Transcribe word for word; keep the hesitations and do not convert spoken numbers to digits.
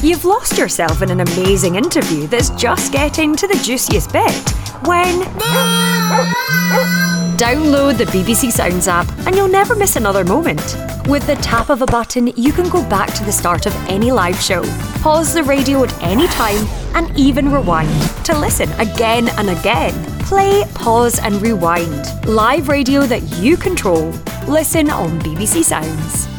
You've lost yourself in an amazing interview that's just getting to the juiciest bit when... Download the B B C Sounds app and you'll never miss another moment. With the tap of a button, you can go back to the start of any live show, pause the radio at any time, and even rewind to listen again and again. Play, pause and rewind. Live radio that you control. Listen on B B C Sounds.